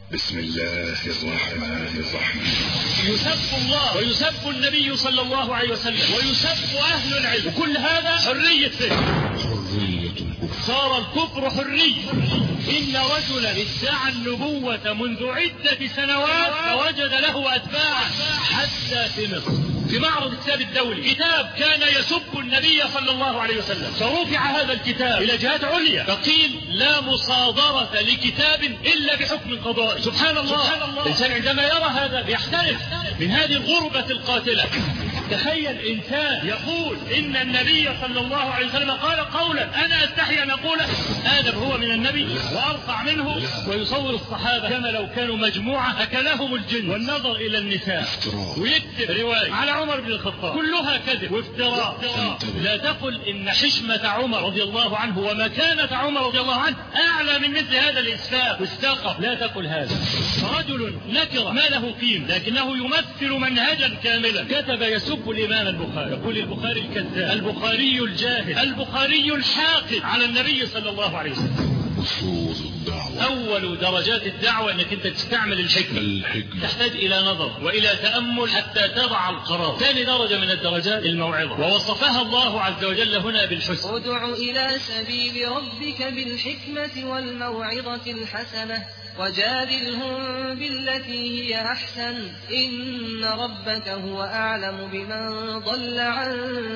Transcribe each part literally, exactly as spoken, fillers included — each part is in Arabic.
بسم الله الرحمن الرحيم. يسب الله ويسب النبي صلى الله عليه وسلم ويسب أهل العلم، وكل هذا حرية فهم. حرية الكفر. صار الكفر حري. إن رجلا ادعى النبوة منذ عدة سنوات فوجد له أتباعا حتى في مصر، في معرض الكتاب الدولي، كتاب كان يسب النبي صلى الله عليه وسلم، فرفع هذا الكتاب إلى جهات عليا فقيل لا مصادرة لكتاب إلا بحكم قضائي. سبحان الله, سبحان الله. الإنسان عندما يرى هذا يحترف من هذه الغربة القاتلة. تخيل إنسان يقول إن النبي صلى الله عليه وسلم قال قولا أنا أستحي أن أقوله، آدم هو من النبي وأرفع منه، ويصور الصحابة كما لو كانوا مجموعة أكلهم الجن، والنظر إلى النساء ويكتب رواية على عمر بن الخطاب كلها كذب وافتراء. لا تقل إن حشمة عمر رضي الله عنه ومكانة عمر رضي الله عنه أعلى من مثل هذا الإسفاف والسقف، لا تقل هذا. رجل نكر ما له قيمة لكنه يمثل منهجا كاملا، كتب يسب الإمام البخاري، يقول البخاري الكذاب، البخاري الجاهل، البخاري الحاقد على النبي صلى الله عليه وسلم. أصول الدعوة. أول درجات الدعوة أنك أنت تستعمل الحكمة. الحكمة تحتاج إلى نظر وإلى تأمل حتى تضع القرار. ثاني درجة من الدرجات الموعظة، ووصفها الله عز وجل هنا بالحسن. ادع إلى سبيل ربك بالحكمة والموعظة الحسنة وجادلهم بالتي هي أحسن إن ربك هو أعلم بمن ضل عن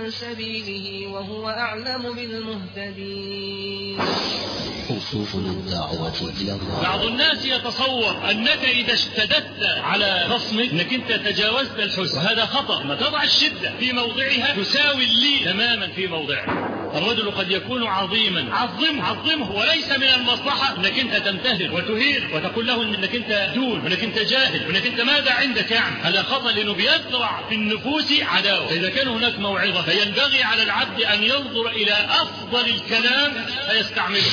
سبيله وهو أعلم بالمهتدين. أصول الدعوة إلى الله. بعض الناس يتصور أنك إذا اشتددت على خصمك أنك أنت تجاوزت الحسن، وهذا خطأ. ما تضع الشدة في موضعها تساوي اللين تماما في موضعها. الرجل قد يكون عظيما، عظمه عظمه، وليس من المصلحة أنك أنت تمتهن وتهين وتقول له أنك أنت دون وأنك أنت جاهل وأنك أنت ماذا عندك يعني. هذا خطأ لأنه بيزرع في النفوس عداوة. فإذا كان هناك موعظة فينبغي على العبد أن ينظر إلى أفضل الكلام فيستعمله.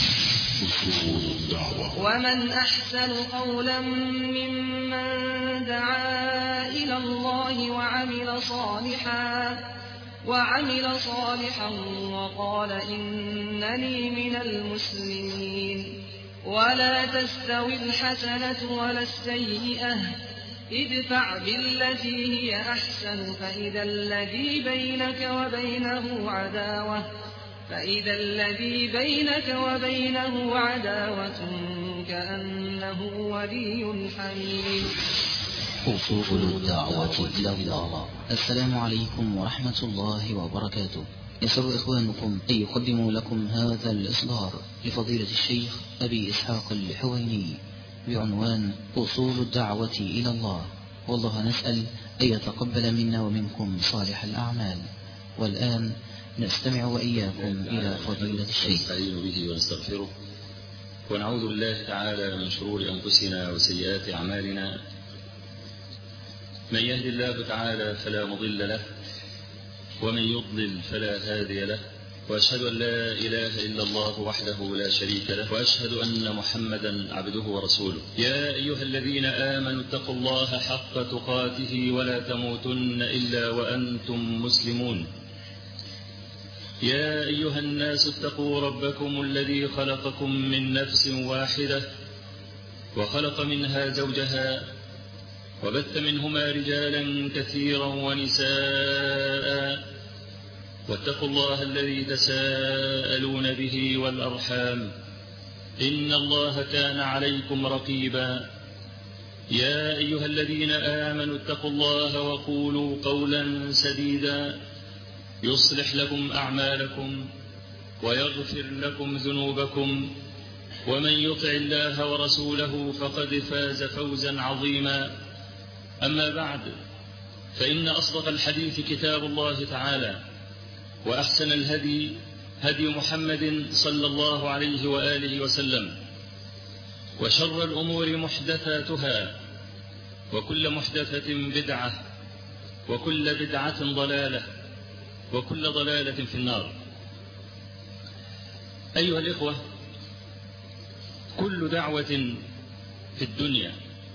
ومن أحسن قولا ممن دعا إلى الله وعمل صالحا وعمل صالحا وقال إنني من المسلمين. ولا تستوي الحسنة ولا السيئة ادفع بالتي هي أحسن فإذا الذي بينك وبينه عداوة فإذا الذي بينك وبينه عداوة كأنه ولي حميم. أصول الدعوة إلى الله. السلام عليكم ورحمة الله وبركاته. يسر إخوانكم أن يقدموا لكم هذا الإصدار لفضيلة الشيخ أبي إسحاق الحويني بعنوان أصول الدعوة إلى الله، والله نسأل أن يتقبل منا ومنكم صالح الأعمال. والآن نستمع وإياكم إلى فضيلة الشيخ. نستعين به ونستغفره ونعوذ بالله تعالى من شرور أنفسنا وسيئات أعمالنا. من يهد الله تعالى فلا مضل له ومن يضلل فلا هادي له، وأشهد أن لا إله إلا الله وحده لا شريك له، وأشهد أن محمدا عبده ورسوله. يا أيها الذين آمنوا اتقوا الله حق تقاته ولا تموتن إلا وأنتم مسلمون. يا أيها الناس اتقوا ربكم الذي خلقكم من نفس واحدة وخلق منها زوجها وبث منهما رجالا كثيرا ونساء، واتقوا الله الذي تساءلون به والأرحام إن الله كان عليكم رقيبا. يا أيها الذين آمنوا اتقوا الله وقولوا قولا سديدا يصلح لكم أعمالكم ويغفر لكم ذنوبكم، ومن يطع الله ورسوله فقد فاز فوزا عظيما. أما بعد، فإن أصدق الحديث كتاب الله تعالى، وأحسن الهدي هدي محمد صلى الله عليه وآله وسلم، وشر الأمور محدثاتها، وكل محدثة بدعة، وكل بدعة ضلالة، وكل ضلالة في النار. أيها الإخوة، كل دعوة في الدنيا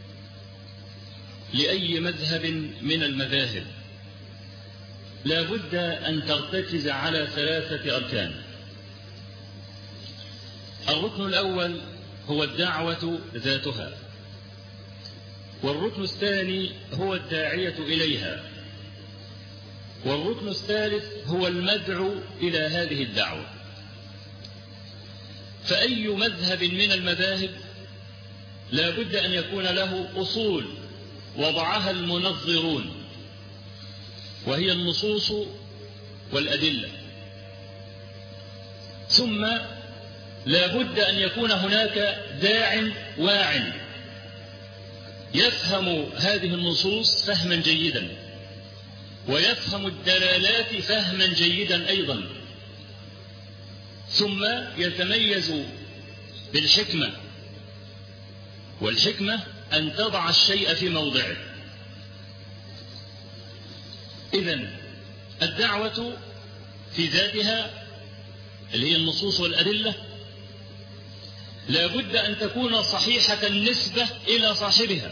لأي مذهب من المذاهب لا بد أن ترتكز على ثلاثة أركان. الركن الأول هو الدعوة ذاتها، والركن الثاني هو الداعية إليها، والركن الثالث هو المدعو إلى هذه الدعوة. فأي مذهب من المذاهب لا بد أن يكون له أصول وضعها المنظرون، وهي النصوص والأدلة. ثم لا بد أن يكون هناك داع واع يفهم هذه النصوص فهما جيدا، ويفهم الدلالات فهما جيدا أيضا، ثم يتميز بالحكمة، والحكمة أن تضع الشيء في موضعه. إذن الدعوة في ذاتها اللي هي النصوص والأدلة لا بد أن تكون صحيحة النسبة إلى صاحبها.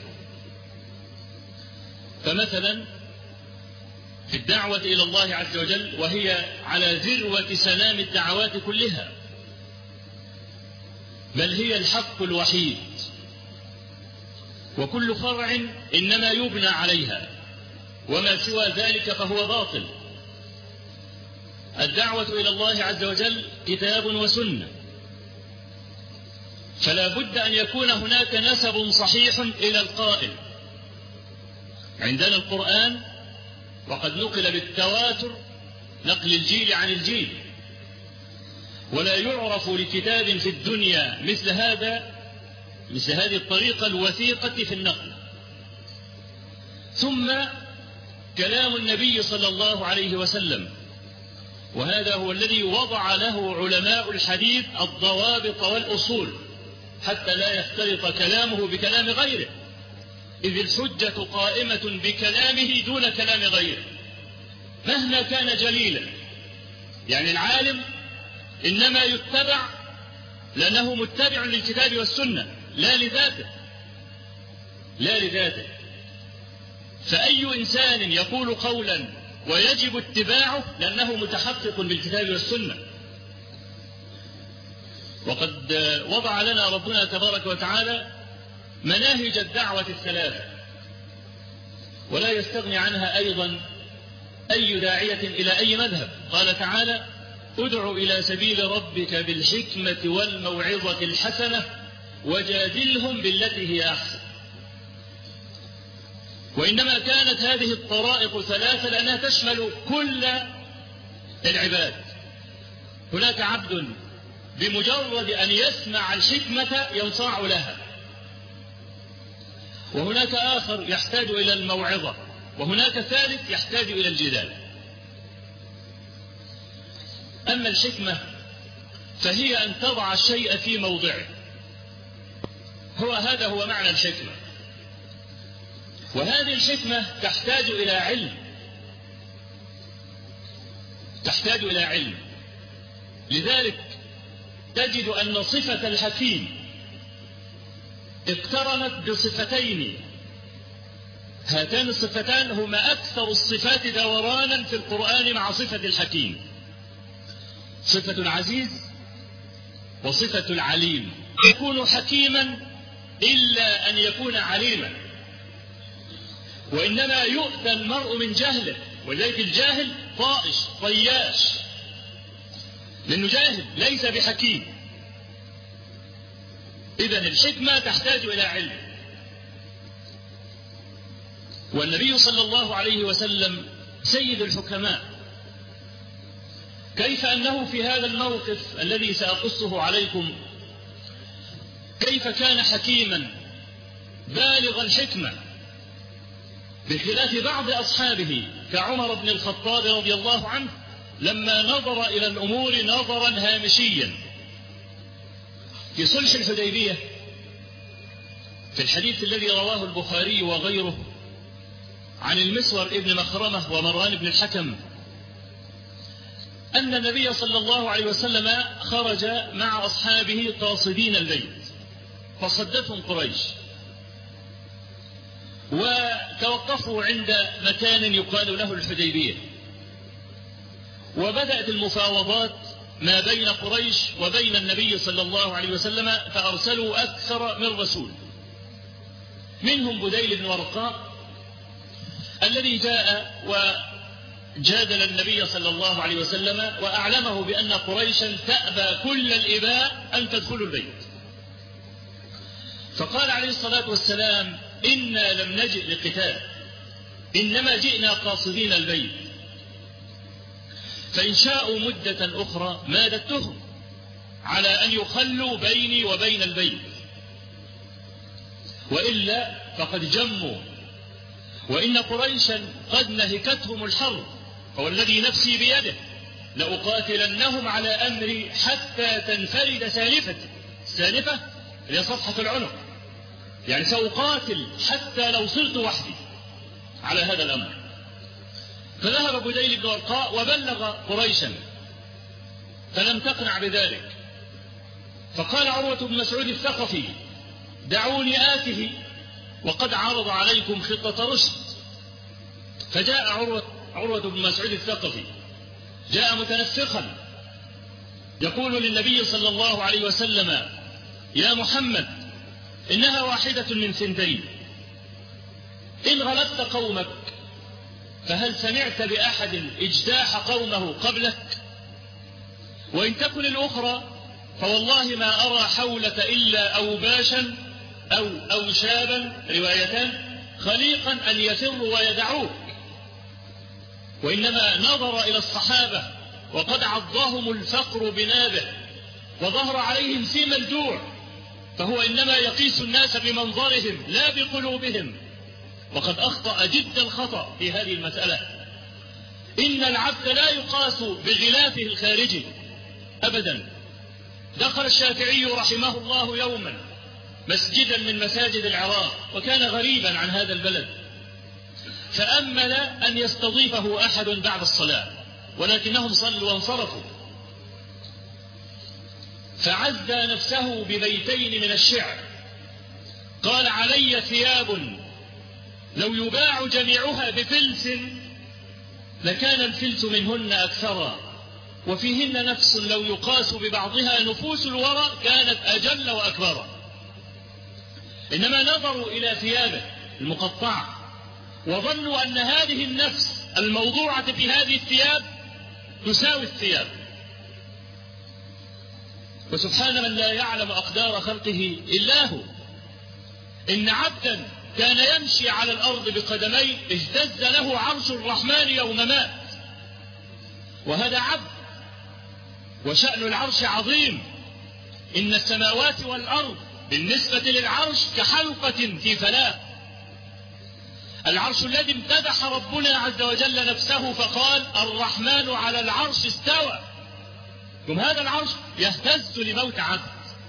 فمثلا في الدعوة إلى الله عز وجل، وهي على ذروة سنام الدعوات كلها، بل هي الحق الوحيد، وكل فرع إنما يبنى عليها، وما سوى ذلك فهو باطل. الدعوة إلى الله عز وجل كتاب وسنة، فلا بد أن يكون هناك نسب صحيح إلى القائل. عندنا القرآن وقد نقل بالتواتر نقل الجيل عن الجيل، ولا يعرف لكتاب في الدنيا مثل هذا مثل هذه الطريقة الوثيقة في النقل. ثم كلام النبي صلى الله عليه وسلم، وهذا هو الذي وضع له علماء الحديث الضوابط والأصول حتى لا يختلط كلامه بكلام غيره، إذ الحجة قائمة بكلامه دون كلام غيره مهما كان جليلا. يعني العالم إنما يتبع لأنه متبع للكتاب والسنة، لا لذاته لا لذاته فأي إنسان يقول قولا ويجب اتباعه لأنه متحقق بالكتاب والسنة. وقد وضع لنا ربنا تبارك وتعالى مناهج الدعوة الثلاثة، ولا يستغني عنها أيضا أي داعية إلى أي مذهب. قال تعالى: ادع إلى سبيل ربك بالحكمة والموعظة الحسنة وجادلهم بالتي هي أحسن. وإنما كانت هذه الطرائق ثلاثة لأنها تشمل كل العباد. هناك عبد بمجرد أن يسمع الحكمة ينصاع لها، وهناك آخر يحتاج إلى الموعظة، وهناك ثالث يحتاج إلى الجدال. أما الحكمة فهي أن تضع الشيء في موضعه، هو هذا هو معنى الحكمة. وهذه الحكمة تحتاج إلى علم تحتاج إلى علم لذلك تجد أن صفة الحكيم اقترنت بصفتين، هاتان الصفتان هما أكثر الصفات دورانا في القرآن مع صفة الحكيم، صفة العزيز وصفة العليم. يكون حكيما إلا أن يكون عليما، وإنما يؤتى المرء من جهله، ولذلك الجاهل طائش طياش، لأنه جاهل ليس بحكيم. إذن الحكمة تحتاج إلى علم. والنبي صلى الله عليه وسلم سيد الحكماء، كيف أنه في هذا الموقف الذي سأقصه عليكم كيف كان حكيما بالغ الحكمة، بخلاف بعض أصحابه كعمر بن الخطاب رضي الله عنه لما نظر إلى الأمور نظرا هامشيا. في صلح الحديبية في الحديث الذي رواه البخاري وغيره عن المسور ابن مخرمة ومروان بن الحكم أن النبي صلى الله عليه وسلم خرج مع أصحابه قاصدين البيت، فصدتهم قريش وتوقفوا عند مكان يقال له الحديبية، وبدأت المفاوضات ما بين قريش وبين النبي صلى الله عليه وسلم، فأرسلوا أكثر من رسول منهم بديل بن ورقاء الذي جاء وجادل النبي صلى الله عليه وسلم وأعلمه بأن قريشا تأبى كل الإباء أن تدخلوا البيت، فقال عليه الصلاة والسلام: إنا لم نجئ لقتال، إنما جئنا قاصدين البيت، فإن شاءوا مدة أخرى مادتهم على أن يخلوا بيني وبين البيت، وإلا فقد جموا، وإن قريشا قد نهكتهم الحرب، فوالذي نفسي بيده لأقاتلنهم على أمري حتى تنفرد سالفتي. السالفة هي صفحة العنق، يعني سأقاتل حتى لو صرت وحدي على هذا الأمر. فذهب بديل بن ورقاء وبلغ قريشا فلم تقنع بذلك، فقال عروة بن مسعود الثقفي: دعوني آته وقد عرض عليكم خطة رشد. فجاء عروة, عروة بن مسعود الثقفي، جاء متنفخا يقول للنبي صلى الله عليه وسلم: يا محمد، إنها واحدة من ثنتين، إن غلبت قومك فهل سمعت بأحد اجتاح قومه قبلك؟ وإن تكن الأخرى فوالله ما أرى حولك إلا أوباشا أو أوشابا روايتان خليقا أن يفروا ويدعوك. وإنما نظر إلى الصحابة وقد عضهم الفقر بنابه وظهر عليهم سيم الجوع، فهو إنما يقيس الناس بمنظرهم لا بقلوبهم، وقد أخطأ جد الخطأ في هذه المسألة. إن العبد لا يقاس بغلافه الخارجي أبدا. دخل الشافعي رحمه الله يوما مسجدا من مساجد العراق، وكان غريبا عن هذا البلد، فأمل أن يستضيفه أحد بعد الصلاة، ولكنهم صلوا وانصرفوا، فعزى نفسه ببيتين من الشعر. قال: علي ثياب لو يباع جميعها بفلس لكان الفلس منهن أكثرا، وفيهن نفس لو يقاس ببعضها نفوس الورى كانت أجل وأكبر. إنما نظروا إلى ثيابه المقطعة وظنوا أن هذه النفس الموضوعة في هذه الثياب تساوي الثياب. وسبحان من لا يعلم أقدار خلقه إلا هو. إن عبدا كان يمشي على الأرض بقدميه اهتز له عرش الرحمن يوم مات، وهذا عبد، وشأن العرش عظيم. إن السماوات والأرض بالنسبة للعرش كحلقة في فلاة. العرش الذي امتدح ربنا عز وجل نفسه فقال: الرحمن على العرش استوى. ثم هذا العرش يهتز لموت عبد.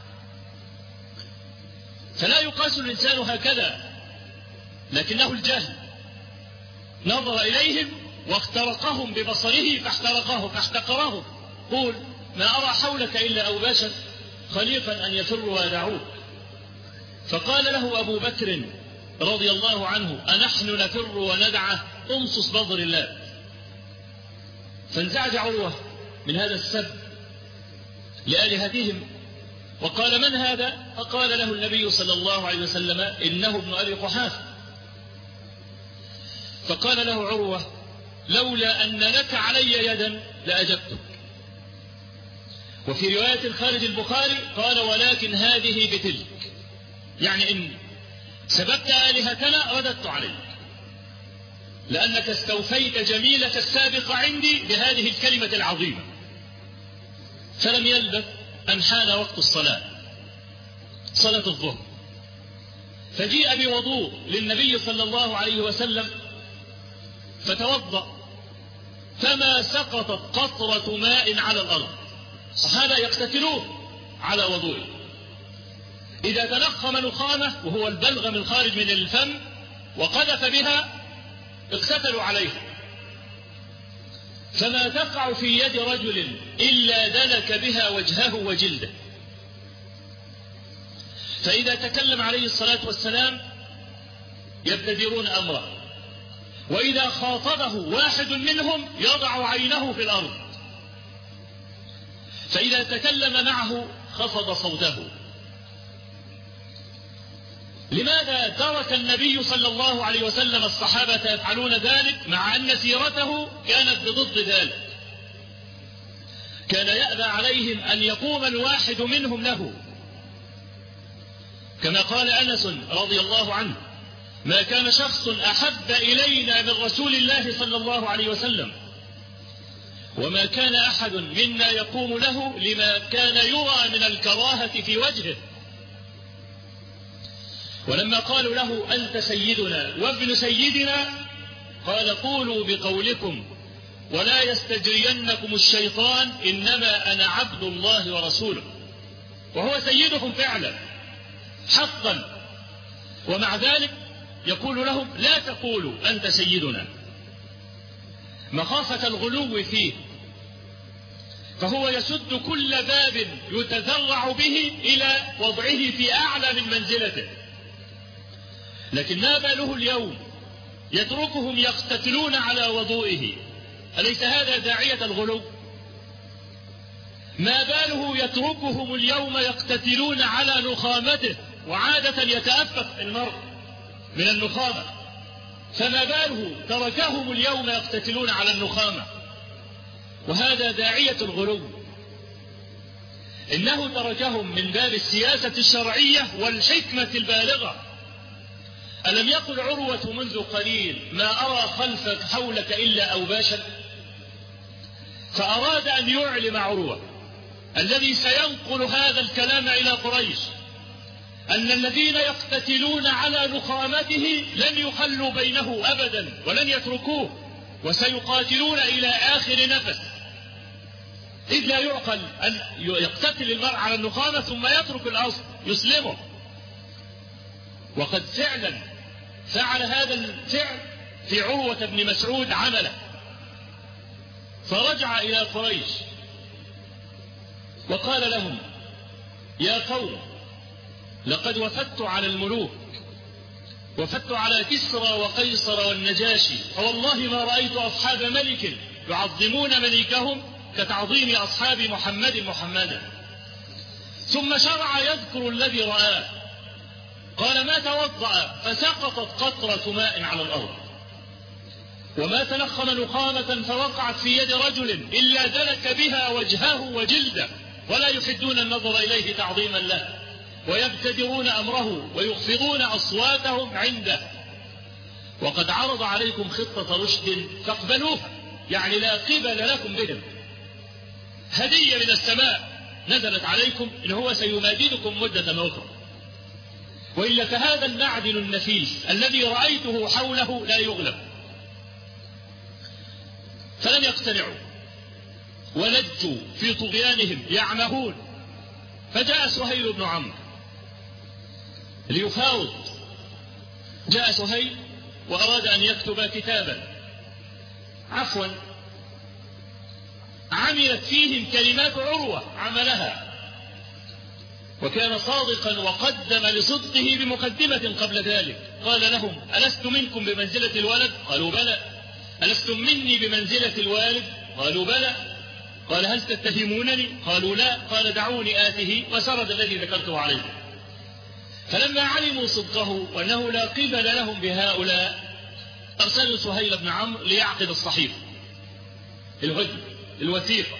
فلا يقاس الإنسان هكذا، لكنه الجهل نظر إليهم واخترقهم ببصره فاحترقه فاحتقرهم. قول: ما أرى حولك إلا أوباشا خليقا أن يفروا ويدعوك. فقال له أبو بكر رضي الله عنه: أنحن نفر وندعه؟ انصص بظر الله. فانزعج عروة من هذا السب لآلهتهم وقال: من هذا؟ فقال له النبي صلى الله عليه وسلم: إنه ابن أبي قحافة. فقال له عروة: لولا أن لك علي يدا لأجبتك. وفي رواية خارج البخاري قال: ولكن هذه بتلك، يعني إن سببت آلهتنا رددت عليك، لأنك استوفيت جميلة السابقة عندي بهذه الكلمة العظيمة. فلم يلبث أن حان وقت الصلاة، صلاة الظهر، فجيء بوضوء للنبي صلى الله عليه وسلم فتوضأ، فما سقطت قطرة ماء على الأرض. الصحابة يقتتلون على وضوءه. إذا تنخم نخامة وهو البلغم الخارج من الفم وقذف بها اقتتلوا عليها. فما تقع في يد رجل إلا دلك بها وجهه وجلده. فإذا تكلم عليه الصلاة والسلام يبتدرون أمره، وإذا خاطبه واحد منهم يضع عينه في الأرض، فإذا تكلم معه خفض صوته. لماذا ترك النبي صلى الله عليه وسلم الصحابة يفعلون ذلك مع أن سيرته كانت بضد ذلك؟ كان يأبى عليهم أن يقوم الواحد منهم له، كما قال أنس رضي الله عنه: ما كان شخص أحب إلينا من رسول الله صلى الله عليه وسلم، وما كان أحد منا يقوم له لما كان يرى من الكراهة في وجهه. ولما قالوا له: أنت سيدنا وابن سيدنا، قال: قولوا بقولكم ولا يستجرينكم الشيطان، إنما أنا عبد الله ورسوله. وهو سيدكم فعلا حقا، ومع ذلك يقول لهم: لا تقولوا أنت سيدنا، مخافة الغلو فيه، فهو يسد كل باب يتذرع به إلى وضعه في أعلى من منزلته. لكن ما باله اليوم يتركهم يقتتلون على وضوئه؟ أليس هذا داعية الغلو؟ ما باله يتركهم اليوم يقتتلون على نخامته؟ وعادة يتأفف المرء من النخامة، فما باله تركهم اليوم يقتتلون على النخامة؟ وهذا داعية الغلو. إنه تركهم من باب السياسة الشرعية والحكمة البالغة. ألم يقل عروة منذ قليل: ما أرى خلفك حولك إلا أوباشا؟ فأراد أن يعلم عروة الذي سينقل هذا الكلام إلى قريش أن الذين يقتتلون على نخامته لن يخلوا بينه أبدا ولن يتركوه، وسيقاتلون إلى آخر نفس. إذ لا يعقل أن يقتتل المرء على النخامة ثم يترك الأصل يسلمه. وقد فعلا فعل هذا الفعل في عروة بن مسعود عمله، فرجع إلى قريش وقال لهم: يا قوم، لقد وفدت على الملوك، وفدت على كسرى وقيصر والنجاشي، فوالله ما رأيت أصحاب ملك يعظمون ملكهم كتعظيم أصحاب محمد محمدا. ثم شرع يذكر الذي رآه، قال: ما توضأ فسقطت قطرة ماء على الأرض، وما تنخم نخامة فوقعت في يد رجل إلا دلك بها وجهه وجلده، ولا يحدون النظر إليه تعظيما له، ويبتدرون أمره ويخفضون أصواتهم عنده. وقد عرض عليكم خطة رشد فاقبلوها، يعني لا قبل لكم بهم، هدية من السماء نزلت عليكم، إن هو سيماددكم مدة أخرى، وإلا فهذا المعدن النفيس الذي رأيته حوله لا يغلب. فلم يقتنعوا ولجوا في طغيانهم يعمهون. فجاء سهيل بن عمرو ليفاوض. جاء سهيل وأراد أن يكتب كتابا، عفوا عملت فيهم كلمات عروة عملها، وكان صادقا وقدم لصدقه بمقدمة قبل ذلك. قال لهم: ألست منكم بمنزلة الولد؟ قالوا بلى. ألستم مني بمنزلة الوالد؟ قالوا بلى. قال: هل تتهمونني؟ قالوا لا. قال: دعوني آته، وسرد الذي ذكرته عليه. فلما علموا صدقه وأنه لا قبل لهم بهؤلاء، أرسلوا سهيل بن عمرو ليعقد الصحيفة، الهدنة، الوثيقة.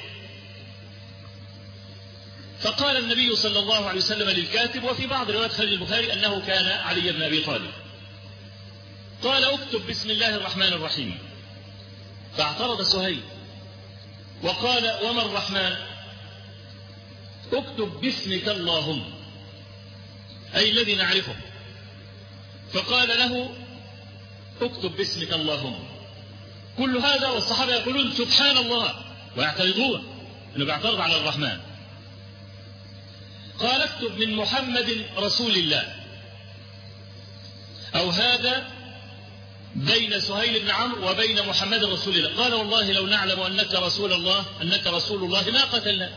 فقال النبي صلى الله عليه وسلم للكاتب، وفي بعض روايات خارج البخاري أنه كان علي بن أبي طالب، قال: اكتب بسم الله الرحمن الرحيم. فاعترض سهيل وقال: وما الرحمن؟ اكتب باسمك اللهم، أي الذي نعرفه. فقال له: اكتب باسمك اللهم. كل هذا والصحابة يقولون سبحان الله ويعترضون أنه بيعترض على الرحمن. قال: اكتب من محمد رسول الله، أو هذا بين سهيل بن عمرو وبين محمد رسول الله. قال: والله لو نعلم أنك رسول الله أنك رسول الله ما قتلناك،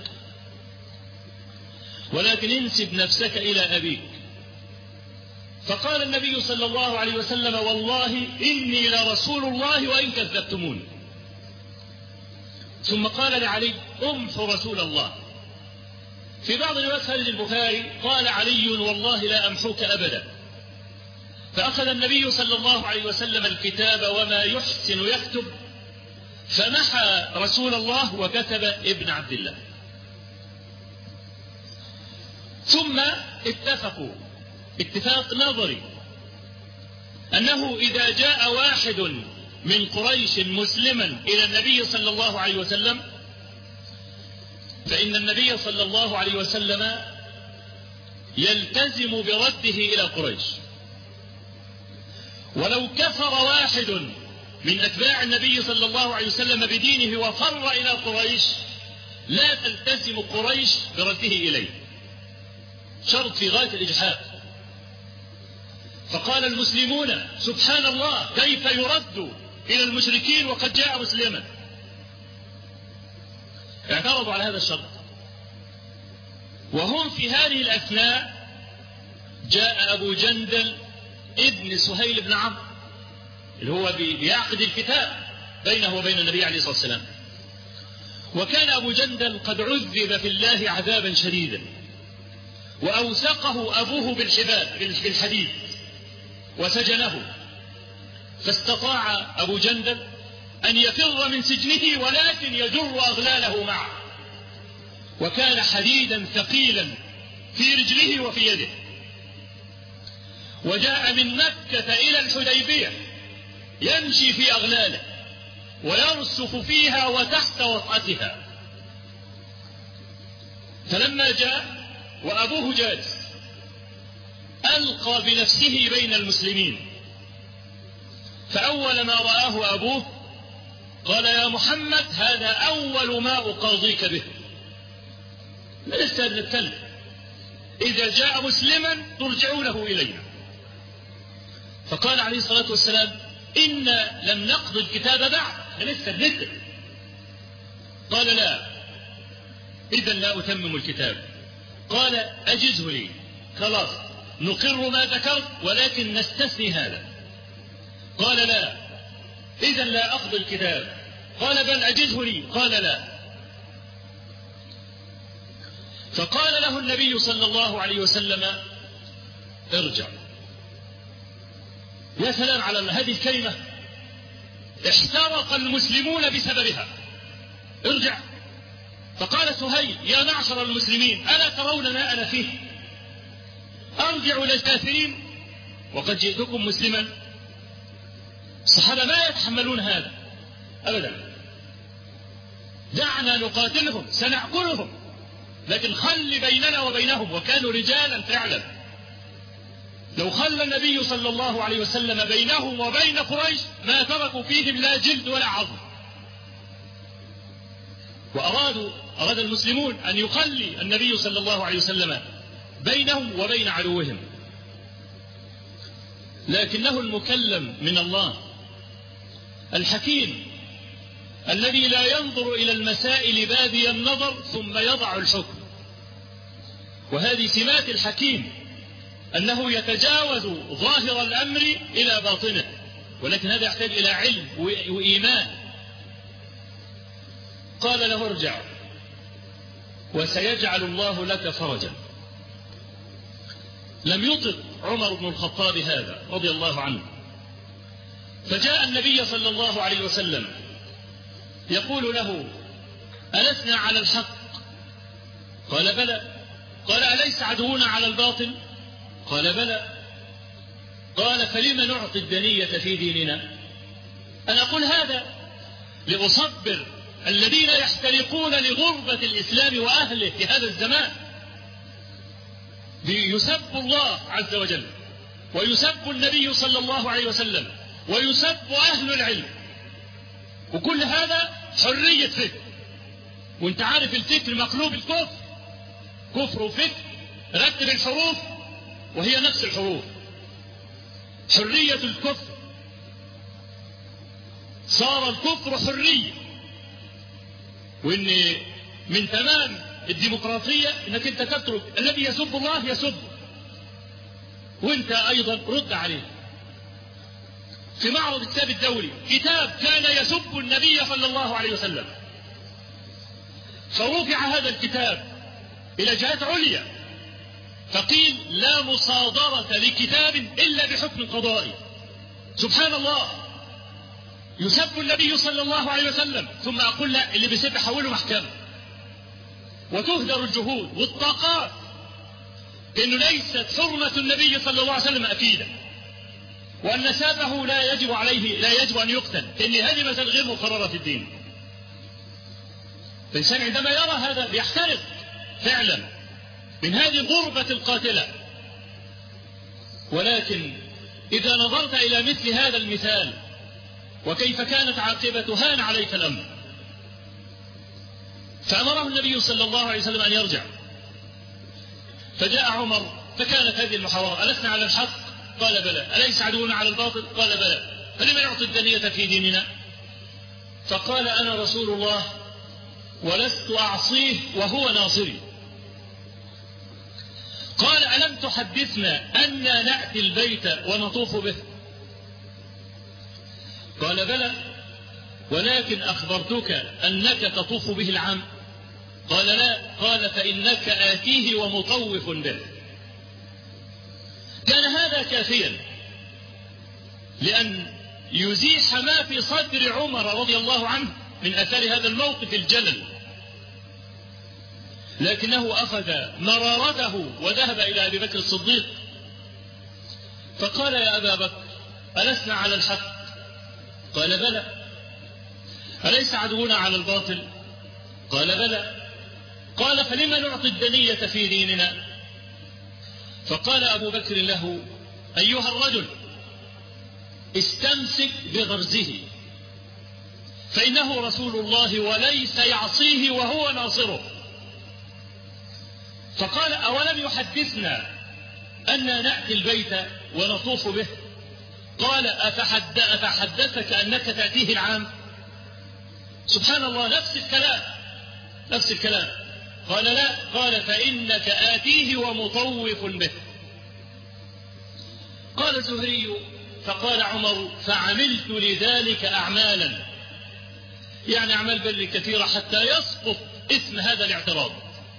ولكن انسب نفسك إلى أبيك. فقال النبي صلى الله عليه وسلم: والله إني لرسول الله وإن كذبتموني. ثم قال لعلي: امحو رسول الله. في بعض روايات خارج البخاري قال علي: والله لا أمحوك أبدا. فأخذ النبي صلى الله عليه وسلم الكتاب وما يحسن يكتب، فمحى رسول الله وكتب ابن عبد الله. ثم اتفقوا اتفاق نظري أنه إذا جاء واحد من قريش مسلما إلى النبي صلى الله عليه وسلم فإن النبي صلى الله عليه وسلم يلتزم برده إلى قريش، ولو كفر واحد من أتباع النبي صلى الله عليه وسلم بدينه وفر إلى قريش لا تلتزم قريش برده إليه، شرط في غاية الإجحاف. فقال المسلمون سبحان الله كيف يرد إلى المشركين وقد جاء مسلما؟ اعترضوا على هذا الشرط. وهم في هذه الأثناء جاء أبو جندل ابن سهيل بن عمرو اللي هو بيعقد الكتاب بينه وبين النبي عليه الصلاة والسلام. وكان أبو جندل قد عذب في الله عذابا شديدا، وأوثقه أبوه بالحبال بالحديد وسجنه، فاستطاع أبو جندل أن يفر من سجنه ولكن يجر أغلاله معه، وكان حديدا ثقيلا في رجله وفي يده. وجاء من مكة إلى الحديبية يمشي في أغلاله ويرسخ فيها وتحت وطأتها. فلما جاء وأبوه جالس ألقى بنفسه بين المسلمين، فأول ما رآه أبوه قال يا محمد هذا أول ما أقاضيك به، لسه بنتكلم، إذا جاء مسلما ترجعونه إلينا. فقال عليه الصلاة والسلام إنا لم نقض الكتاب بعد، لسه بنكتب. قال لا، إذا لا أتمم الكتاب. قال أجزه لي، خلاص نقر ما ذكرت ولكن نستثني هذا. قال لا، إذا لا أقضي الكتاب. قال بل أجزه لي. قال لا. فقال له النبي صلى الله عليه وسلم ارجع. يا سلام على هذه الكلمة، احترق المسلمون بسببها. ارجع. فقال سهيل يا معشر المسلمين ألا ترون ما أنا فيه؟ أرجع للكافرين وقد جئتكم مسلما؟ الصحابة ما يتحملون هذا أبدا. دعنا نقاتلهم سنأكلهم، لكن خل بيننا وبينهم. وكانوا رجالا فعلا. لو خلى النبي صلى الله عليه وسلم بينهم وبين قريش ما تركوا فيهم لا جلد ولا عظم. وأرادوا أراد المسلمون أن يخلي النبي صلى الله عليه وسلم بينهم وبين عدوهم، لكنه المكلم من الله الحكيم الذي لا ينظر إلى المسائل بادي النظر ثم يضع الحكم. وهذه سمات الحكيم أنه يتجاوز ظاهر الأمر إلى باطنه، ولكن هذا يحتاج إلى علم وإيمان. قال له ارجع وسيجعل الله لك فرجا. لم يطق عمر بن الخطاب هذا رضي الله عنه، فجاء النبي صلى الله عليه وسلم يقول له ألسنا على الحق؟ قال بلى. قال أليس عدونا على الباطل؟ قال بلى. قال فلم نعطي الدنية في ديننا؟ أنا أقول هذا لأصبر الذين يحترقون لغربة الإسلام وأهله في هذا الزمان. يسب الله عز وجل ويسب النبي صلى الله عليه وسلم ويسب أهل العلم، وكل هذا حرية فكر. وانت عارف الفكر مقلوب الكفر، كفر وفكر، رتب الحروف وهي نفس الحروف. حرية الكفر، صار الكفر حرية. وان من تمام الديمقراطية انك انت تترك الذي يسب الله يسب، وانت ايضا رد عليه. في معرض الكتاب الدولي كتاب كان يسب النبي صلى الله عليه وسلم، فرفع هذا الكتاب الى جهات عليا فقيل لا مصادرة لكتاب إلا بحكم قضائي. سبحان الله، يسب النبي صلى الله عليه وسلم، ثم أقول لا، اللي بيسب حوله محكمة وتهدر الجهود والطاقات، إنه ليست حرمة النبي صلى الله عليه وسلم أكيدة، وأن سابه لا يجب عليه لا يجب أن يقتل، إن هدمة غير مقررة في الدين. الإنسان عندما يرى هذا بيحترق فعلا من هذه الغربة القاتلة. ولكن إذا نظرت إلى مثل هذا المثال وكيف كانت عاقبته هان عليك الأمر. فأمره النبي صلى الله عليه وسلم أن يرجع، فجاء عمر فكانت هذه المحاورة: ألسنا على الحق؟ قال بلى. أليس عدونا على الباطل؟ قال بلى. فلما يعطي الدنية في ديننا؟ فقال: أنا رسول الله ولست أعصيه وهو ناصري. قال: ألم تحدثنا أننا نأتي البيت ونطوف به؟ قال: بلى، ولكن أخبرتك أنك تطوف به العام؟ قال: لا. قال: فإنك آتيه ومطوف به. كان هذا كافيا لأن يزيح ما في صدر عمر رضي الله عنه من أثار هذا الموقف الجلل، لكنه أخذ مرارته وذهب إلى أبي بكر الصديق فقال: يا أبا بكر، ألسنا على الحق؟ قال: بلى. أليس عدونا على الباطل؟ قال: بلى. قال: فلما نعطي الدنية في ديننا؟ فقال أبو بكر له: أيها الرجل، استمسك بغرزه، فإنه رسول الله وليس يعصيه وهو ناصره. فقال: أولم يحدثنا أننا نأتي البيت ونطوف به؟ قال: أفحدثك أنك تأتيه العام؟ سبحان الله، نفس الكلام نفس الكلام. قال: لا. قال: فإنك آتيه ومطوف به. قال الزهري: فقال عمر: فعملت لذلك أعمالا، يعني أعمال بر كثيرة حتى يسقط اسم هذا الاعتراض.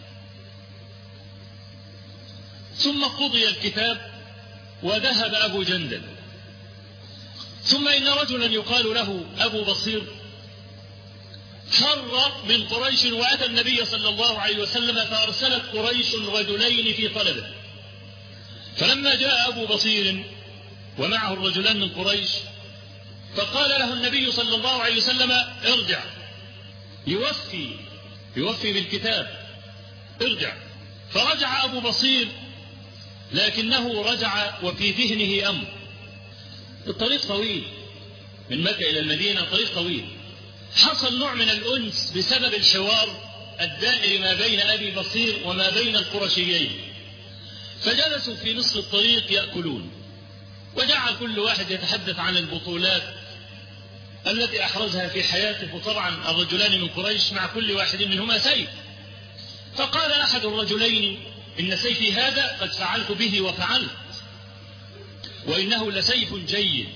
ثم قضي الكتاب وذهب أبو جندل. ثم إن رجلا يقال له أبو بصير فر من قريش وأتى النبي صلى الله عليه وسلم، فأرسلت قريش رجلين في طلبه. فلما جاء أبو بصير ومعه الرجلان من قريش فقال له النبي صلى الله عليه وسلم: ارجع، يوفي يوفي بالكتاب، ارجع. فرجع أبو بصير، لكنه رجع وفي ذهنه أمر. الطريق طويل من مكة إلى المدينة، طريق طويل. حصل نوع من الأنس بسبب الحوار الدائر ما بين أبي بصير وما بين القرشيين، فجلسوا في نصف الطريق يأكلون، وجعل كل واحد يتحدث عن البطولات التي أحرزها في حياته. وطبعا الرجلان من قريش مع كل واحد منهما سيف. فقال أحد الرجلين: إن سيفي هذا قد فعلت به وفعلت، وإنه لسيف جيد.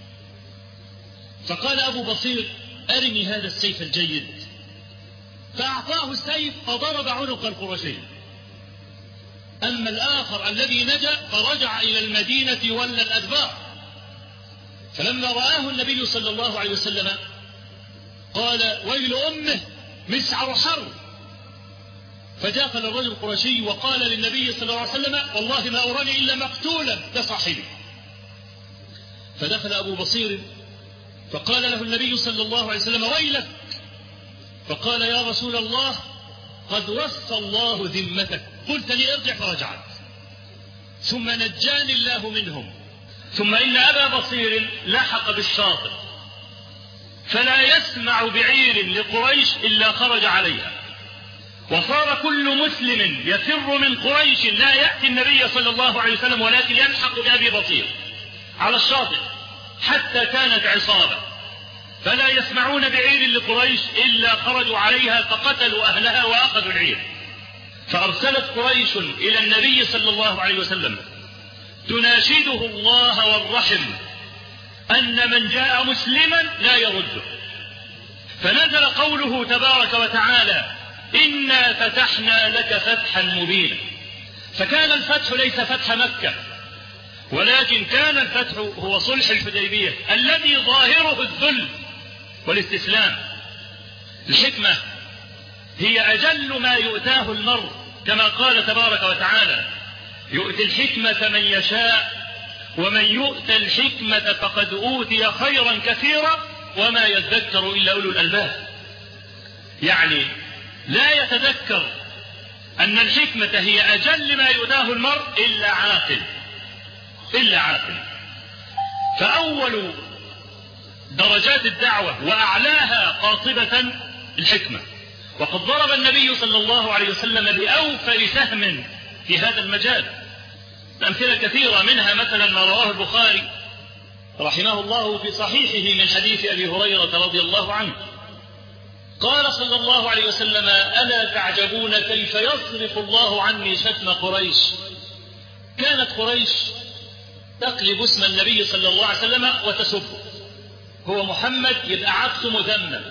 فقال أبو بصير: أرني هذا السيف الجيد. فأعطاه السيف فضرب عنق القرشي. أما الآخر الذي نجا فرجع إلى المدينة ولا الأدبار. فلما رآه النبي صلى الله عليه وسلم قال: ويل أمه، مسعر حرب. فدخل الرجل القرشي وقال للنبي صلى الله عليه وسلم: والله ما أراني إلا مقتولا كصاحبي. فدخل أبو بصير فقال له النبي صلى الله عليه وسلم: ويلك. فقال: يا رسول الله، قد وفى الله ذمتك، قلت لي ارجع فرجعت، ثم نجاني الله منهم. ثم إن أبا بصير لحق بالشاطئ، فلا يسمع بعير لقريش إلا خرج عليها، وصار كل مسلم يفر من قريش لا يأتي النبي صلى الله عليه وسلم ولكن يلحق بأبي بصير على الشاطئ، حتى كانت عصابة فلا يسمعون بعير لقريش إلا خرجوا عليها فقتلوا أهلها وأخذوا العير. فأرسلت قريش إلى النبي صلى الله عليه وسلم تناشده الله والرحم أن من جاء مسلما لا يرده. فنزل قوله تبارك وتعالى: إنا فتحنا لك فتحا مبينا. فكان الفتح ليس فتح مكة، ولكن كان الفتح هو صلح الحديبية الذي ظاهره الذل والاستسلام. الحكمة هي أجل ما يؤتاه المرء، كما قال تبارك وتعالى: يؤتي الحكمة من يشاء ومن يؤت الحكمة فقد أوتي خيرا كثيرا وما يذكر إلا أولو الألباب. يعني لا يتذكر أن الحكمة هي أجل ما يؤتاه المرء إلا عاقل، إلا عاقل. فأول درجات الدعوة وأعلاها قاطبة الحكمة، وقد ضرب النبي صلى الله عليه وسلم بأوفر سهم في هذا المجال. أمثلة كثيرة، منها مثلا ما رواه البخاري رحمه الله في صحيحه من حديث أبي هريرة رضي الله عنه قال صلى الله عليه وسلم: ألا تعجبون كيف يصرف الله عني شتم قريش. كانت قريش تقلب اسم النبي صلى الله عليه وسلم وتسبه، هو محمد يبقى عكس مذمم،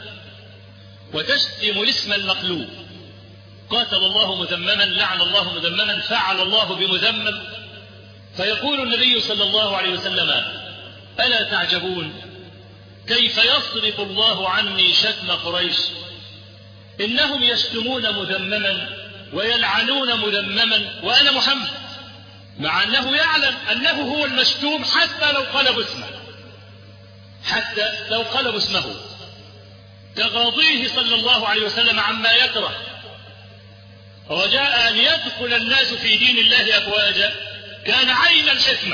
وتشتم الاسم المقلوب. قاتل الله مذمما، لعن الله مذمما، فعل الله بمذمم. فيقول النبي صلى الله عليه وسلم: ألا تعجبون كيف يصرف الله عني شتم قريش، إنهم يشتمون مذمما ويلعنون مذمما وأنا محمد، مع أنه يعلم أنه هو المشتوم حتى لو قلب اسمه، حتى لو قلب اسمه، كغاضيه صلى الله عليه وسلم عما يكره رجاء أن يدخل الناس في دين الله أفواجا. كان عين الحكمة.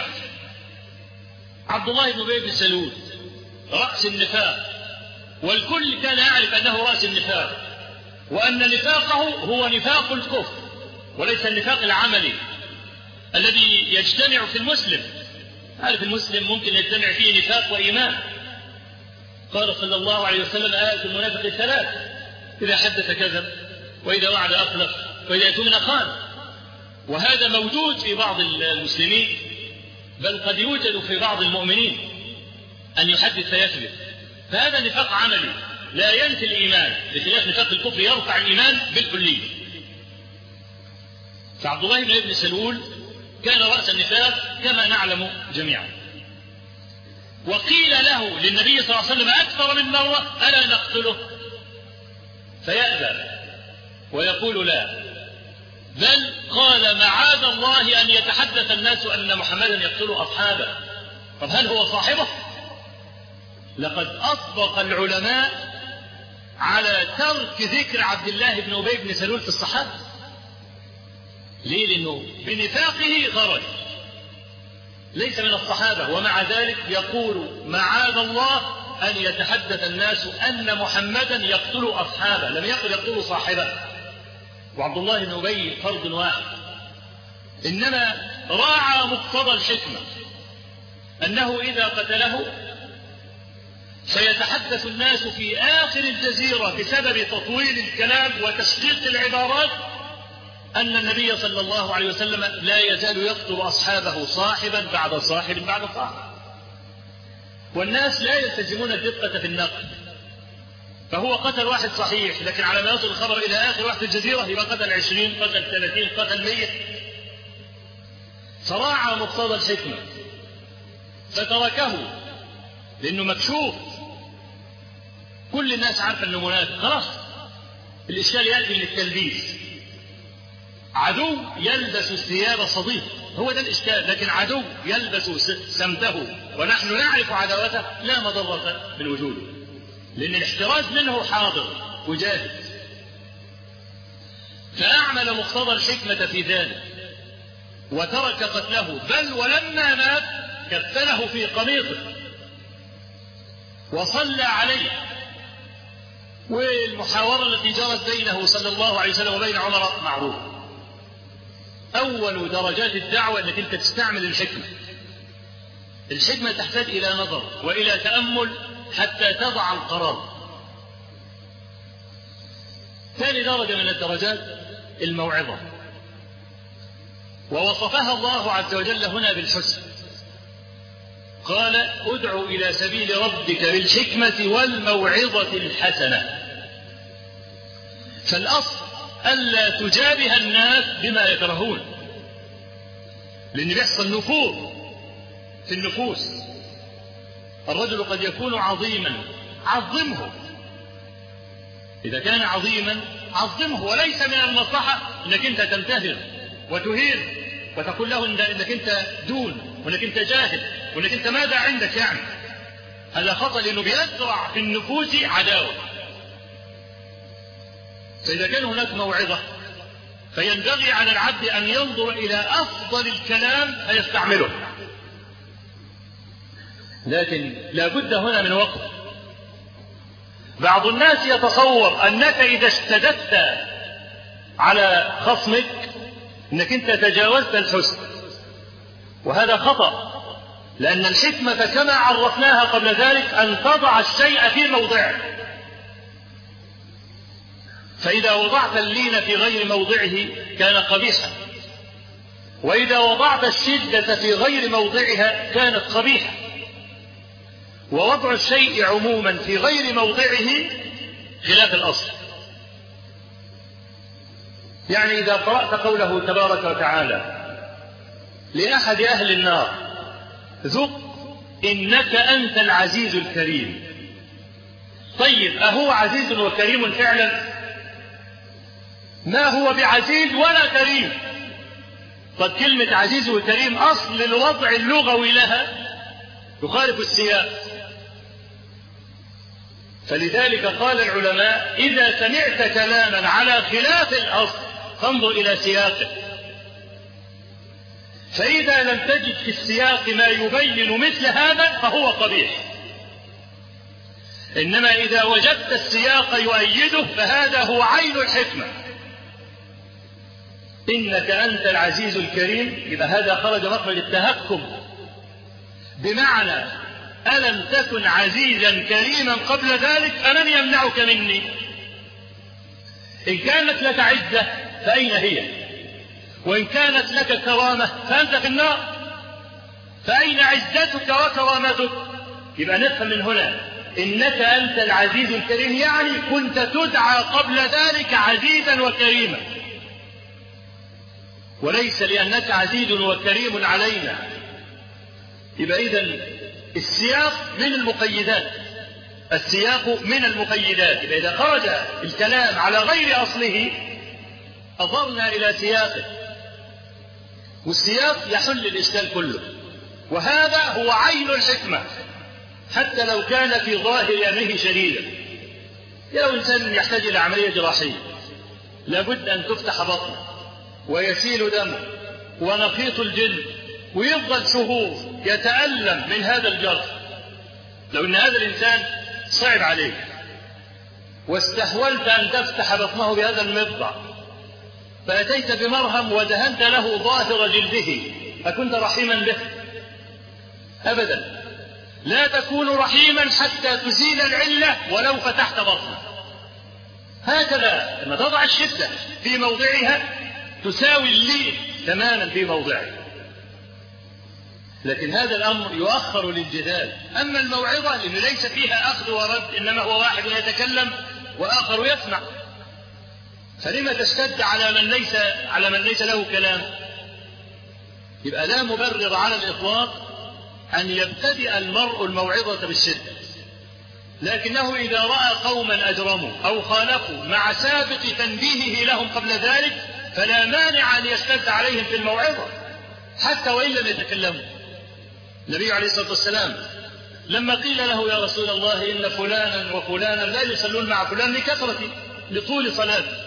عبد الله بن أبي بن سلول رأس النفاق، والكل كان يعرف أنه رأس النفاق، وأن نفاقه هو نفاق الكفر وليس النفاق العملي الذي يجتمع في المسلم. عارف المسلم ممكن يجتمع فيه نفاق وإيمان. قال صلى الله عليه وسلم: آية المنافق ثلاث: إذا حدث كذب، وإذا وعد أخلف، وإذا اؤتمن خان. وهذا موجود في بعض المسلمين، بل قد يوجد في بعض المؤمنين أن يحدث فيكذب. فهذا نفاق عملي لا ينفي الإيمان، بخلاف نفاق الكفر يرفع الإيمان بالكلية. فعبد الله بن ابن سلول كان رأس النفاق كما نعلم جميعا. وقيل له للنبي صلى الله عليه وسلم أكثر من مرة: ألا نقتله؟ فيأبى ويقول لا، بل قال: معاذ الله أن يتحدث الناس أن محمدا يقتل أصحابه. طب هل هو صاحبه؟ لقد أطبق العلماء على ترك ذكر عبد الله بن أبي بن سلول في الصحابة. ليه؟ لأنه بنفاقه خرج، ليس من الصحابة، ومع ذلك يقول: معاذ الله أن يتحدث الناس أن محمدا يقتل أصحابه، لم يقل يقتل صاحبه. وعبد الله بن أبي فرد واحد، إنما راعى مقتضى الحكمة أنه إذا قتله سيتحدث الناس في آخر الجزيرة بسبب تطويل الكلام وتشقيق العبارات أن النبي صلى الله عليه وسلم لا يزال يقتل أصحابه صاحبا بعد صاحب بعد صاحب. والناس لا يلتزمون الدقة في النقل، فهو قتل واحد صحيح، لكن على ما يصل الخبر إلى آخر واحد الجزيرة يبقى قتل عشرين، قتل ثلاثين، قتل مية. فراعى مقتضى الحكمة فتركه لأنه مكشوف، كل الناس عارفة أنه منافق، خلاص. الإشكال يأتي من التلبيس. عدو يلبس ثياب صديق، هو ده الإشكال. لكن عدو يلبس سمته ونحن نعرف عداوته لا مضرة من وجوده، لأن الاحتراز منه حاضر وجاهد. فأعمل مقتضى الحكمة في ذلك وترك قتله، بل ولما مات كفنه في قميصه وصلى عليه. والمحاورة التي جرت بينه صلى الله عليه وسلم وبين عمر معروف. أول درجات الدعوة أنك أنت تستعمل الحكمة. الحكمة تحتاج إلى نظر وإلى تأمل حتى تضع القرار. ثاني درجة من الدرجات الموعظة، ووصفها الله عز وجل هنا بالحسن. قال: ادع إلى سبيل ربك بالحكمة والموعظة الحسنة. فالأصل ألا تجابه الناس بما يكرهون، لأن بيحصل نفور في النفوس. الرجل قد يكون عظيما، عظمه. إذا كان عظيما عظمه، وليس من المصلحة أنك أنت تنتهر وتهين وتقول له أنك أنت دون وأنك أنت جاهل وأنك أنت ماذا عندك يعني. هذا خطأ، لأنه بيزرع في النفوس عداوة. فإذا كان هناك موعظة فينبغي على العبد أن ينظر إلى أفضل الكلام فيستعمله، لكن لا بد هنا من وقت. بعض الناس يتصور أنك إذا اشتددت على خصمك أنك أنت تجاوزت الحسن، وهذا خطأ، لأن الحكمة كما عرفناها قبل ذلك أن تضع الشيء في موضعه. فإذا وضعت اللين في غير موضعه كان قبيحا، وإذا وضعت الشدة في غير موضعها كانت قبيحة. ووضع الشيء عموما في غير موضعه خلاف الأصل. يعني إذا قرأت قوله تبارك وتعالى لأحد أهل النار ذق إنك أنت العزيز الكريم، طيب أهو عزيز وكريم فعلا؟ ما هو بعزيز ولا كريم. قد كلمة عزيز وكريم أصل الوضع اللغوي لها يخالف السياق. فلذلك قال العلماء إذا سمعت كلاما على خلاف الأصل فانظر إلى سياقه، فإذا لم تجد في السياق ما يبين مثل هذا فهو قبيح. إنما إذا وجدت السياق يؤيده فهذا هو عين الحكمة. إنك أنت العزيز الكريم، إذا هذا خرج مخرج التهكم، بمعنى ألم تكن عزيزا كريما قبل ذلك فمن يمنعك مني؟ إن كانت لك عزة فأين هي؟ وإن كانت لك كرامة فأنت في النار، فأين عزتك وكرامتك؟ يبقى نفهم من هنا إنك أنت العزيز الكريم، يعني كنت تدعى قبل ذلك عزيزا وكريما، وليس لأنك عزيز وكريم علينا. يبقى إذن السياق من المقيدات، السياق من المقيدات. يبقى إذا خرج الكلام على غير أصله أضرنا إلى سياقه، والسياق يحل الإشكال كله، وهذا هو عين الحكمة. حتى لو كان في ظاهر أمره شديدا، لو إنسان يحتاج إلى عملية جراحية لابد أن تفتح بطنه ويسيل دمه ونقيط الجلد ويفضل شهور يتألم من هذا الجرح، لو أن هذا الإنسان صعب عليك واستهولت أن تفتح بطنه بهذا المضع فأتيت بمرهم ودهنت له ظاهر جلده، أكنت رحيما به؟ أبدا. لا تكون رحيما حتى تزيل العلة ولو فتحت بطنه. هكذا لما تضع الشدة في موضعها تساوي اللين تماما في موضعه. لكن هذا الأمر يؤخر للجدال. أما الموعظة لأنه ليس فيها أخذ ورد، إنما هو واحد يتكلم وآخر يسمع، فلما تشتد على من ليس على من ليس له كلام؟ يبقى لا مبرر على الإطلاق أن يبتدئ المرء الموعظة بالشدة، لكنه إذا رأى قوما أجرموا أو خالفوا مع سابق تنبيهه لهم قبل ذلك فلا مانع أن يشتد عليهم في الموعظة حتى وإن لم يتكلموا. النبي عليه الصلاة والسلام لما قيل له يا رسول الله إن فلانا وفلانا لا يصلون مع فلان لكثرة لطول صلاته،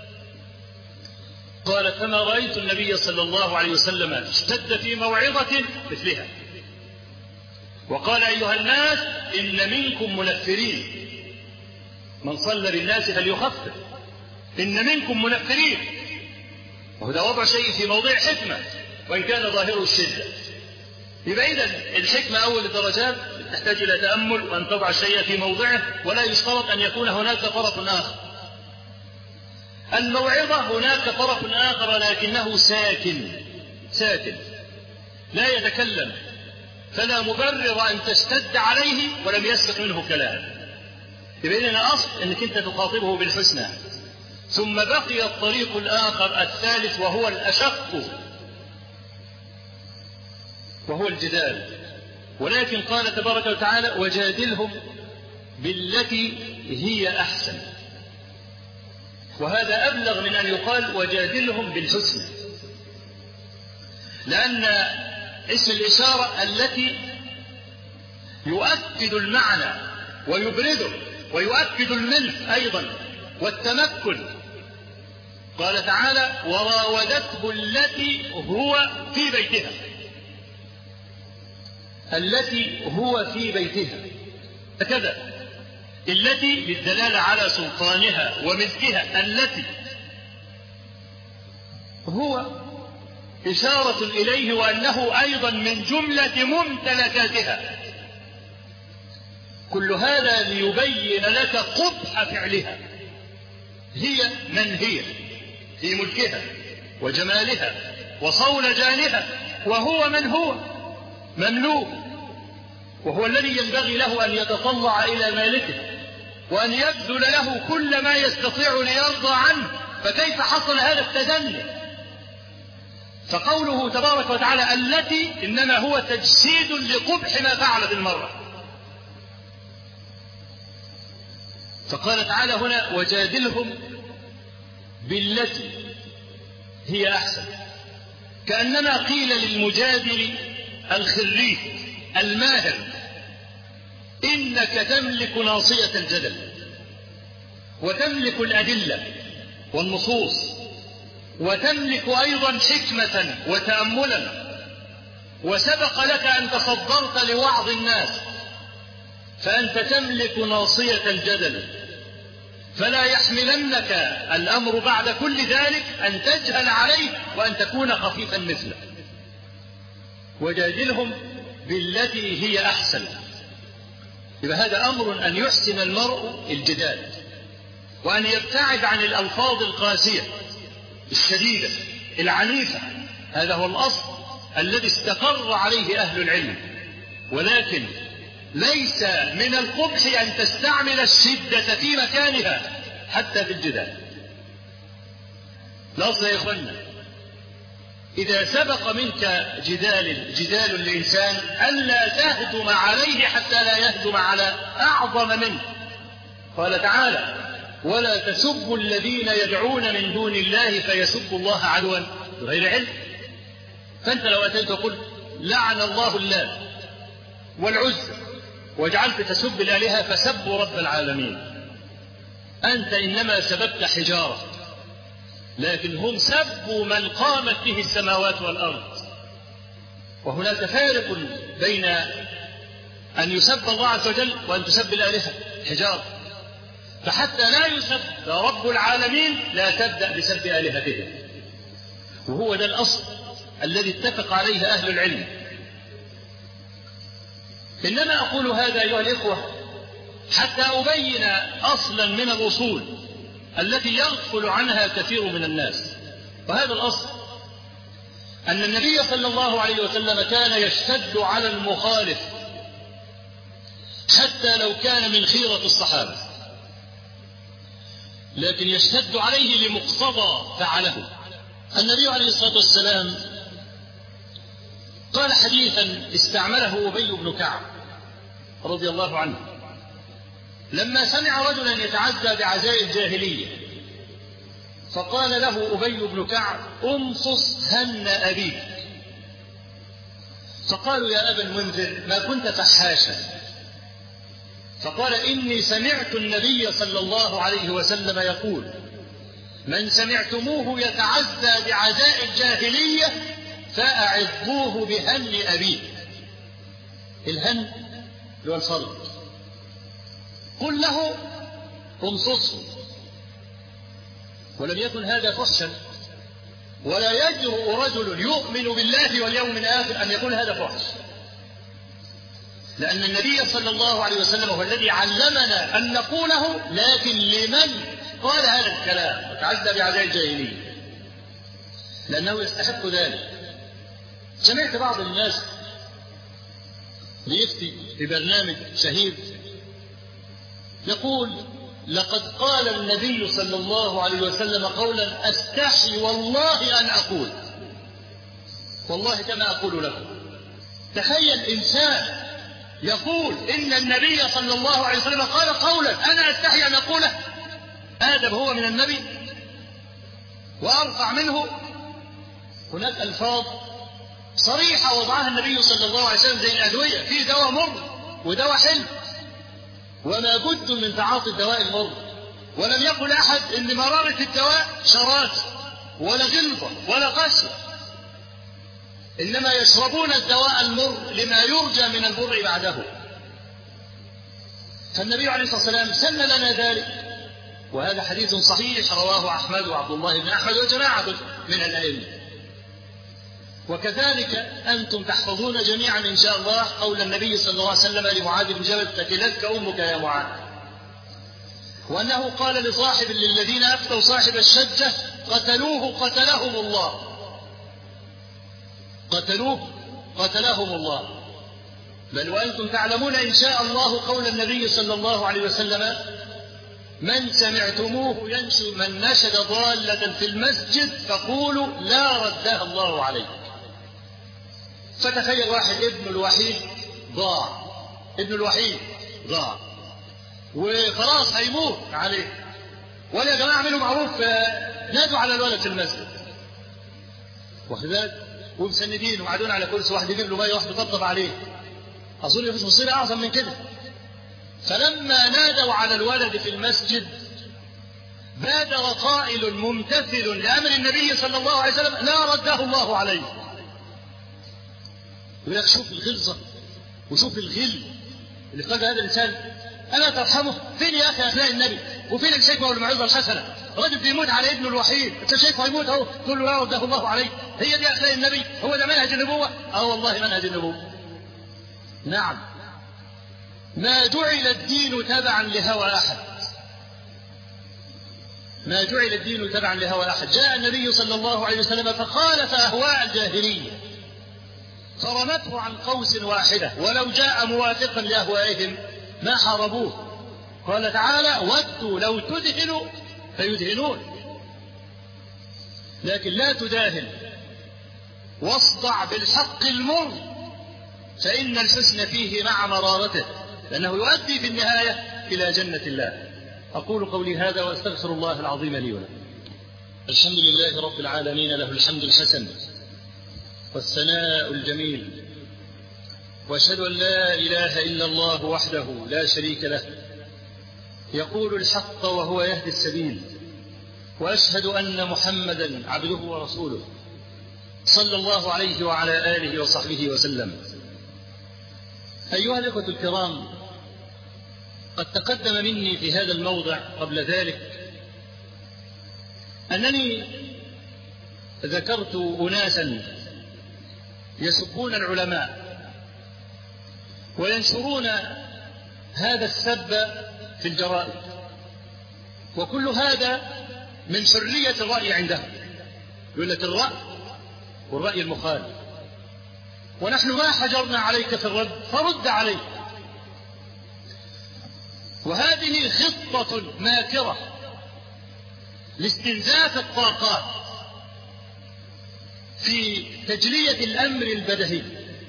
قال فما رأيت النبي صلى الله عليه وسلم اشتد في موعظة مثلها، وقال أيها الناس إن منكم منفرين، من صلى للناس فليخفف، إن منكم منفرين، وهذا وضع شيء في موضع حكمة وإن كان ظاهره الشدة. يبقى إذن الحكمة أول الدرجات تحتاج إلى تأمل وأن تضع الشيء في موضعه، ولا يشترط أن يكون هناك طرف آخر. الموعظة هناك طرف آخر لكنه ساكن ساكن لا يتكلم، فلا مبرر أن تشتد عليه ولم يسبق منه كلام. يبقى إذن الأصل أنك أنت تخاطبه بالحسنى، ثم بقي الطريق الآخر الثالث وهو الأشق، وهو الجدال، ولكن قال تبارك وتعالى وجادلهم بالتي هي أحسن، وهذا أبلغ من أن يقال وجادلهم بالحسنى، لأن اسم الإشارة التي يؤكد المعنى ويبرده ويؤكد الملك أيضا والتمكن. قال تعالى وراودته التي هو في بيتها، التي هو في بيتها هكذا، التي للدلالة على سلطانها وملكها، التي هو إشارة إليه وأنه أيضا من جملة ممتلكاتها. كل هذا ليبين لك قبح فعلها، هي من هي في ملكها وجمالها وصولجانها، وهو من هو مملوك، وهو الذي ينبغي له أن يتطلع إلى مالكه وأن يبذل له كل ما يستطيع ليرضى عنه، فكيف حصل هذا التدني؟ فقوله تبارك وتعالى التي إنما هو تجسيد لقبح ما فعلت المرأة. فقال تعالى هنا وجادلهم بالتي هي أحسن، كأنما قيل للمجادل الخريف الماهر إنك تملك ناصية الجدل وتملك الأدلة والنصوص وتملك أيضا حكمة وتأملا، وسبق لك أن تصدرت لوعظ الناس، فأنت تملك ناصية الجدل، فلا يحملنك الأمر بعد كل ذلك أن تجهل عليه وأن تكون خفيفا مثله. وجادلهم بالتي هي أحسن، يبقى هذا أمر أن يحسن المرء الجدال وأن يبتعد عن الألفاظ القاسية الشديدة العنيفة. هذا هو الأصل الذي استقر عليه أهل العلم، ولكن ليس من القبح أن تستعمل الشدة في مكانها حتى في الجدال. الأصل يا إخوانا إذا سبق منك جدال جدال الإنسان ألا تهدم عليه حتى لا يهدم على أعظم منه. قال تعالى ولا تسبوا الذين يدعون من دون الله فيسبوا الله عدوا بغير علم. فأنت لو أتيت وقلت لعن الله الله والعزى وجعلت تسب الآلهة فسبوا رب العالمين، أنت إنما سببت حجارة، لكن هم سبوا من قامت به السماوات والأرض. وهناك فارق بين أن يسب الله عز وجل وأن تسب الآلهة حجارة. فحتى لا يسب رب العالمين لا تبدأ بسب آلهته، وهو ده الأصل الذي اتفق عليه أهل العلم. إنما أقول هذا أيها الإخوة حتى أبين أصلا من الأصول التي يغفل عنها كثير من الناس. وهذا الأصل أن النبي صلى الله عليه وسلم كان يشتد على المخالف حتى لو كان من خيرة الصحابة، لكن يشتد عليه لمقتضى فعله. النبي عليه الصلاة والسلام قال حديثا استعمله أبي بن كعب رضي الله عنه لما سمع رجلا يتعزى بعزاء الجاهلية، فقال له أبي بن كعب امصص هن أبيك. فقالوا يا أبا المنذر ما كنت فحاشا. فقال إني سمعت النبي صلى الله عليه وسلم يقول من سمعتموه يتعزى بعزاء الجاهلية فأعظوه بهن أبيه. الهن هو الفرد، قل له امصصه. ولم يكن هذا فحشا، ولا يجرؤ رجل يؤمن بالله واليوم الآخر أن يقول هذا فحش، لأن النبي صلى الله عليه وسلم هو الذي علمنا أن نقوله، لكن لمن قال هذا الكلام وتعزى بعزاء الجاهلية لأنه يستحق ذلك. سمعت بعض الناس ليفتي في برنامج شهير يقول لقد قال النبي صلى الله عليه وسلم قولا أستحي والله أن أقول، والله كما أقول لكم. تخيل إنسان يقول إن النبي صلى الله عليه وسلم قال قولا أنا أستحي أن أقوله. آدم هو من النبي وأرفع منه. هناك ألفاظ صريحة وضعها النبي صلى الله عليه وسلم زي الأدوية، في دواء مر ودواء حلو، وما بد من تعاطي الدواء المر. ولم يقل أحد إن مرارة الدواء شرات ولا غلظة ولا قسوة، إنما يشربون الدواء المر لما يرجى من البر بعده. فالنبي عليه الصلاة والسلام سن لنا ذلك، وهذا حديث صحيح رواه أحمد وعبد الله بن أحمد وجماعة من الأئمة. وكذلك أنتم تحفظون جميعا إن شاء الله قول النبي صلى الله عليه وسلم لمعاذ بن جبل: ثكلتك أمك يا معاذ. وأنه قال لصاحب للذين أفتوا صاحب الشجة: قتلوه قتلهم الله، قتلوه قتلهم الله. بل وأنتم تعلمون إن شاء الله قول النبي صلى الله عليه وسلم: من سمعتموه ينشد من نشد ضالة في المسجد فقولوا لا ردها الله عليه. فتخيل واحد ابن الوحيد ضاع، ابن الوحيد ضاع وخلاص هيموت عليه، ولا يا جماعة اعملوا معروف نادوا على الولد في المسجد، وكذلك ومسندين وقاعدين على كرسي، واحد يجيب له ميه واحد يطبطب عليه. اظن مفيش مصيبه اعظم من كده. فلما نادوا على الولد في المسجد بادر قائل ممتثل لامر النبي صلى الله عليه وسلم: لا رده الله عليه. يقول لك شوف الغلظه وشوف الغل اللي في هذا الانسان، الا ترحمه؟ فين يا اخي اخلاق النبي؟ وفين الشيخ والموعظه الحسنه؟ الرجل بيموت على ابنه الوحيد، انت شايفه هيموت اهو تقول له لا رده الله عليه؟ هي دي اخلاق النبي؟ هو ده منهج النبوه؟ اه والله منهج النبوه. نعم، ما جعل الدين تبعا لهوى احد، ما جعل الدين تبعا لهوى احد. جاء النبي صلى الله عليه وسلم فخالف اهواء الجاهليه فرمته عن قوس واحده، ولو جاء موافقا لاهوائهم ما حاربوه. قال تعالى: ودوا لو تدهنوا فيدهنون. لكن لا تداهن، واصدع بالحق المر فإن الحسن فيه مع مرارته، لأنه يؤدي في النهاية إلى جنة الله. أقول قولي هذا وأستغفر الله العظيم لي ولكم. الحمد لله رب العالمين، له الحمد الحسن والثناء الجميل، وأشهد أن لا إله إلا الله وحده لا شريك له، يقول الحق وهو يهدي السبيل، وأشهد أن محمدا عبده ورسوله صلى الله عليه وعلى آله وصحبه وسلم. أيها الأخوة الكرام، قد تقدم مني في هذا الموضع قبل ذلك أنني ذكرت أناسا يسبون العلماء وينشرون هذا السب في الجرائد، وكل هذا من حرية الرأي عندهم. يقول لك الرأي والرأي المخالف، ونحن ما حجرنا عليك في الرد فرد عليك. وهذه خطة ماكرة لاستنزاف الطاقات في تجلية الأمر البدهي،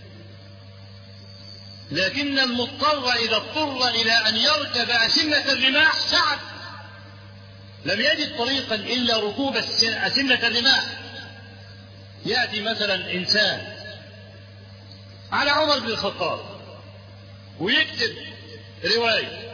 لكن المضطر إذا اضطر إلى أن يركب أسنة الرماح سعد، لم يجد طريقا إلا ركوب أسنة الرماح. يأتي مثلا إنسان على عمر بن الخطاب ويكتب رواية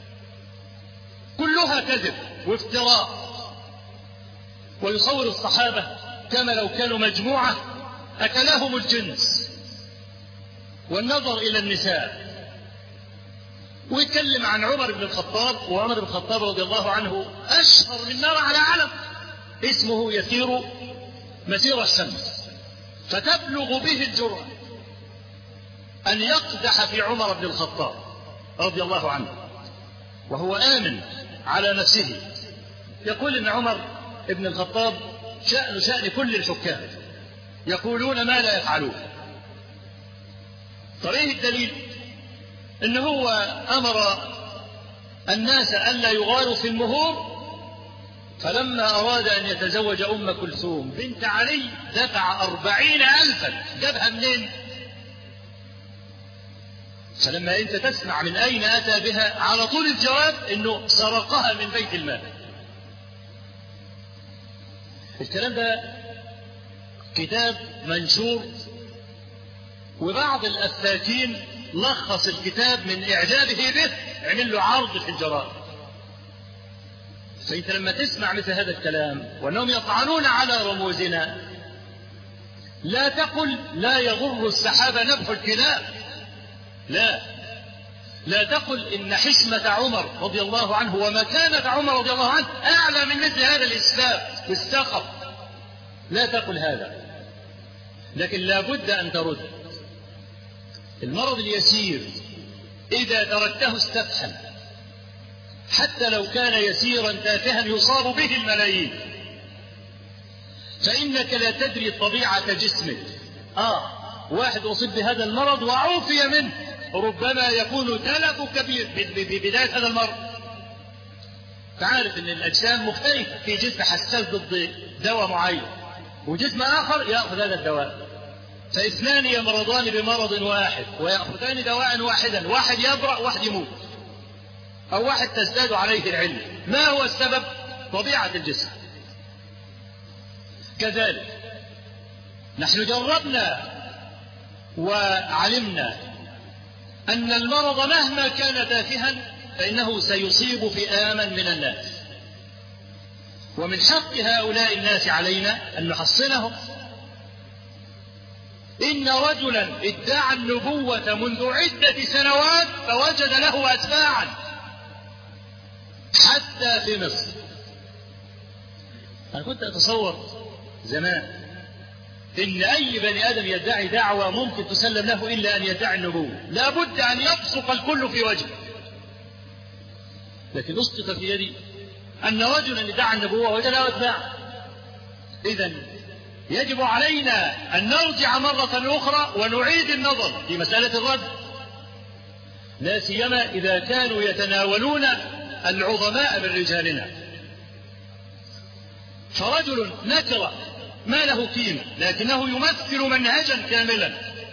كلها كذب وافتراء، ويصور الصحابة كما لو كانوا مجموعة أكلهم الجنس، والنظر إلى النساء، ويتكلم عن عمر بن الخطاب. وعمر بن الخطاب رضي الله عنه أشهر من نار على علم، اسمه يسير مسير الشمس، فتبلغ به الجرأة أن يقدح في عمر بن الخطاب رضي الله عنه وهو آمن على نفسه. يقول إن عمر بن الخطاب شأن شأن كل الحكام، يقولون ما لا يفعلون. طريق الدليل إن هو أمر الناس ألا يغاروا في المهور، فلما أراد أن يتزوج أم كلثوم بنت علي دفع أربعين ألفا. جابها منين؟ فلما أنت تسمع من أين أتى بها على طول الجواب أنه سرقها من بيت المال. الكلام ده كتاب منشور، وبعض الأفاكين لخص الكتاب من إعجابه به عمل له عرض في الجرائد. فأنت لما تسمع مثل هذا الكلام وأنهم يطعنون على رموزنا لا تقل لا يضر السحابة نبح الكلاب، لا لا تقل إن حشمة عمر رضي الله عنه ومكانة عمر رضي الله عنه أعلى من مثل هذا الإسباب والسقف، لا تقل هذا، لكن لا بد أن ترد. المرض اليسير إذا تركته استفحل حتى لو كان يسيرا تافها يصاب به الملايين، فإنك لا تدري طبيعة جسمك. آه واحد أصيب بهذا المرض وعوفي منه ربما يكون تلفك ببداية هذا المرض. تعرف أن الأجسام مختلفة، في جسم حساس ضد دواء معين وجسم آخر يأخذ هذا الدواء، فاثنان يمرضان بمرض واحد ويأخذان دواء واحدا، واحد يبرأ واحد يموت، أو واحد تزداد عليه العلة. ما هو السبب؟ طبيعة الجسم. كذلك نحن جربنا وعلمنا أن المرض مهما كان تافها فإنه سيصيب فئاما من الناس، ومن حق هؤلاء الناس علينا أن نحصنهم. إن رجلا ادعى النبوة منذ عدة سنوات فوجد له أتباعا حتى في مصر. أنا كنت أتصور زمان إن أي بني آدم يدعي دعوة ممكن تسلم له إلا أن يدعي النبوة، لا بد أن يبصق الكل في وجهه. لكن أسقط في يدي أن رجلا ادعى النبوة وجد له أتباع. إذن يجب علينا أن نرجع مرة أخرى ونعيد النظر في مسألة الرد، لا سيما إذا كانوا يتناولون العظماء من رجالنا. فرجل نكرة ما له قيمة لكنه يمثل منهجا كاملا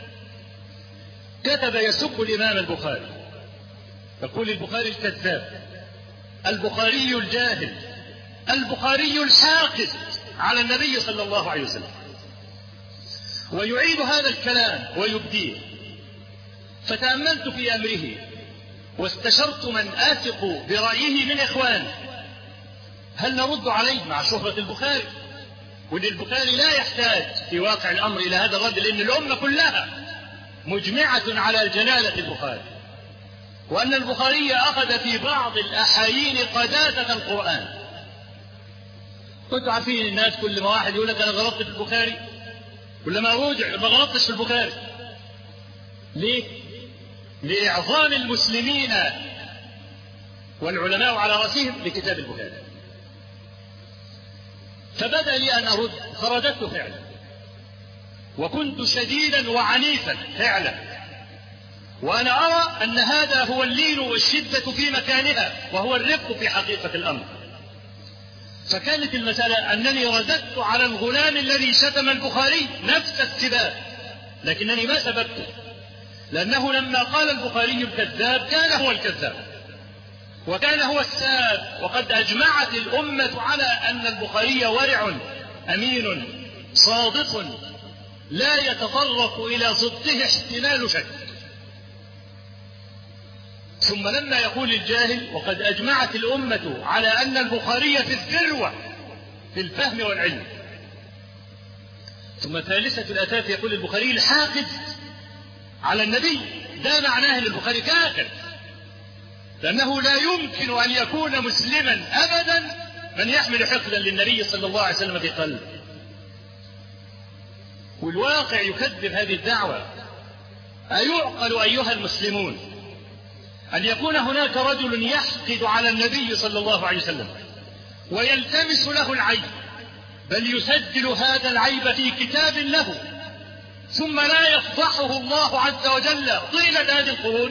كتب يسب الإمام البخاري، يقول البخاري الكذاب، البخاري الجاهل، البخاري الحاقد على النبي صلى الله عليه وسلم، ويعيد هذا الكلام ويبديه. فتأملت في أمره واستشرت من آثق برأيه من إخواني، هل نرد عليه مع شهرة البخاري؟ وإن البخاري لا يحتاج في واقع الأمر إلى هذا الرد، لأن الأمة كلها مجمعة على جلالة البخاري، وأن البخاري أخذ في بعض الأحايين قداسة القرآن. كنتوا عارفين الناس كل ما واحد يقول لك أنا غلطت في البخاري، كلما رجع ما غلطتش في البخاري. ليه؟ لإعظام المسلمين والعلماء على رأسهم لكتاب البخاري. فبدأ لي أن أرد فرددت فعلا، وكنت شديدا وعنيفا فعلا، وأنا أرى أن هذا هو اللين والشدة في مكانها، وهو الرفق في حقيقة الأمر. فكانت المسألة أنني رددت على الغلام الذي شتم البخاري نفس السباب، لكنني ما سببته، لأنه لما قال البخاري الكذاب كان هو الكذاب وكان هو الساب، وقد أجمعت الأمة على أن البخاري ورع أمين صادق لا يتطرق إلى صدقه احتمال شك. ثم لما يقول الجاهل وقد أجمعت الأمة على أن البخاري في الذروة في الفهم والعلم، ثم ثالثة الأتات يقول البخاري الحاقد على النبي، ده معناه أن البخاري كافر، لأنه لا يمكن أن يكون مسلما أبدا من يحمل حقدا للنبي صلى الله عليه وسلم في قلبه. والواقع يكذب هذه الدعوة. أيعقل أيها المسلمون أن يكون هناك رجل يحقد على النبي صلى الله عليه وسلم ويلتمس له العيب، بل يسجل هذا العيب في كتاب له، ثم لا يفضحه الله عز وجل طيلة هذه القرون؟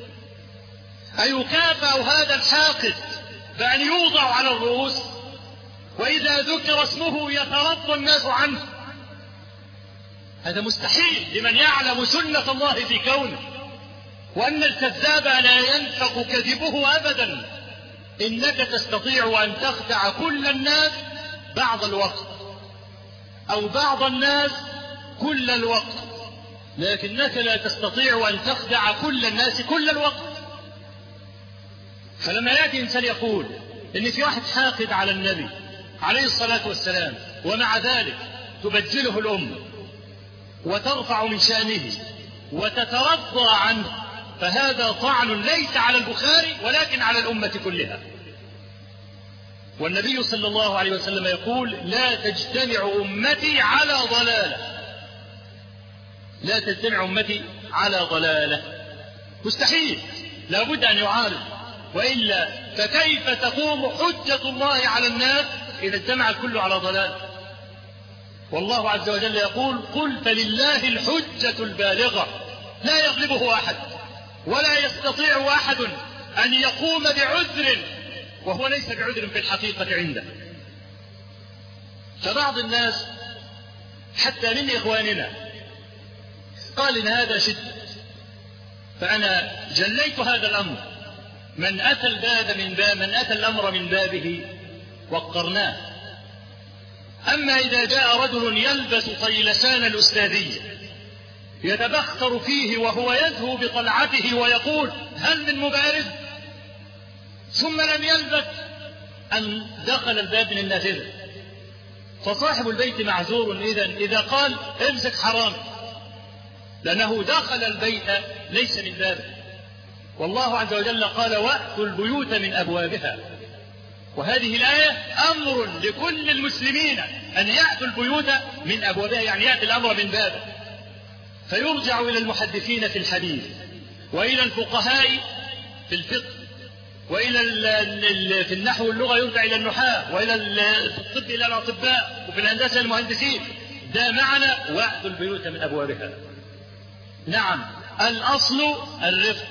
أيكافأ هذا الحاقد بأن يوضع على الرؤوس وإذا ذكر اسمه يترضى الناس عنه؟ هذا مستحيل لمن يعلم سنة الله في كونه، وأن الكذاب لا ينفق كذبه أبدا. إنك تستطيع أن تخدع كل الناس بعض الوقت أو بعض الناس كل الوقت، لكنك لا تستطيع أن تخدع كل الناس كل الوقت. فلما يأتي إنسان يقول إن في واحد حاقد على النبي عليه الصلاة والسلام ومع ذلك تبجله الأمة وترفع من شأنه وتترضى عنه، فهذا طعن ليس على البخاري ولكن على الأمة كلها. والنبي صلى الله عليه وسلم يقول: لا تجتمع أمتي على ضلالة، لا تجتمع أمتي على ضلالة. مستحيل، لا بد أن يعارض، وإلا فكيف تقوم حجة الله على الناس إذا اجتمع الكل على ضلالة؟ والله عز وجل يقول: قل فلله الحجة البالغة لا يغلبه أحد ولا يستطيع أحد أن يقوم بعذر وهو ليس بعذر في الحقيقة عنده. فبعض الناس حتى من إخواننا قال إن هذا شدة، فأنا جليت هذا الأمر. من أتى الباب من باب من أتى الأمر من بابه وقرناه. أما إذا جاء رجل يلبس طيلسان الأستاذية يتبختر فيه وهو يزهو بطلعته ويقول: هل من مبارز؟ ثم لم يلبث أن دخل الباب من النافذة، فصاحب البيت معذور إذن إذا قال: امسك حرام، لأنه دخل البيت ليس من بابه. والله عز وجل قال: وأتوا البيوت من أبوابها. وهذه الآية أمر لكل المسلمين أن يأتوا البيوت من أبوابها، يعني يأتي الأمر من بابه. فيرجع إلى المحدثين في الحديث، وإلى الفقهاء في الفقه، وإلى في النحو واللغة يرجع إلى النحاة، وإلى الطب إلى الأطباء، وفي الهندسة المهندسين. ده معنى وأتوا البيوت من أبوابها. نعم، الأصل الرفق.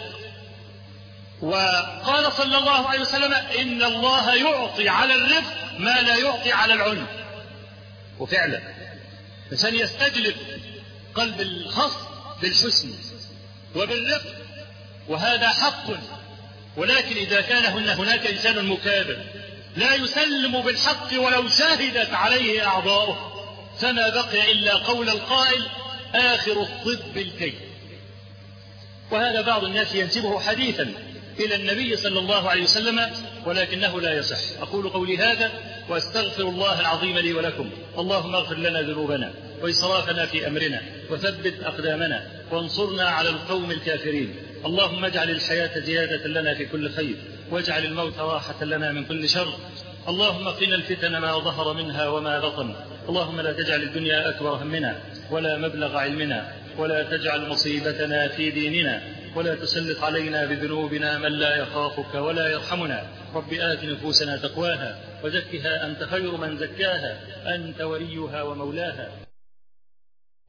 وقال صلى الله عليه وسلم: إن الله يعطي على الرفق ما لا يعطي على العنف. وفعلا الإنسان يستجلب قلب الخص بالحسن وبالرفق، وهذا حق. ولكن إذا كان هناك إنسان مكابر لا يسلم بالحق ولو شاهدت عليه أعضاؤه، فما بقي إلا قول القائل: آخر الطب الكي. وهذا بعض الناس ينسبه حديثا إلى النبي صلى الله عليه وسلم، ولكنه لا يصح. أقول قولي هذا وأستغفر الله العظيم لي ولكم. اللهم اغفر لنا ذنوبنا وإسرافنا في أمرنا وثبت أقدامنا وانصرنا على القوم الكافرين. اللهم اجعل الحياة زيادة لنا في كل خير، واجعل الموت راحة لنا من كل شر. اللهم قنا الفتن ما ظهر منها وما بطن. اللهم لا تجعل الدنيا أكبر همنا ولا مبلغ علمنا، ولا تجعل مصيبتنا في ديننا، ولا تسلط علينا بذنوبنا من لا يخافك ولا يرحمنا. رب آت نفوسنا تقواها وزكها أنت خير من زكاها، أنت وليها ومولاها.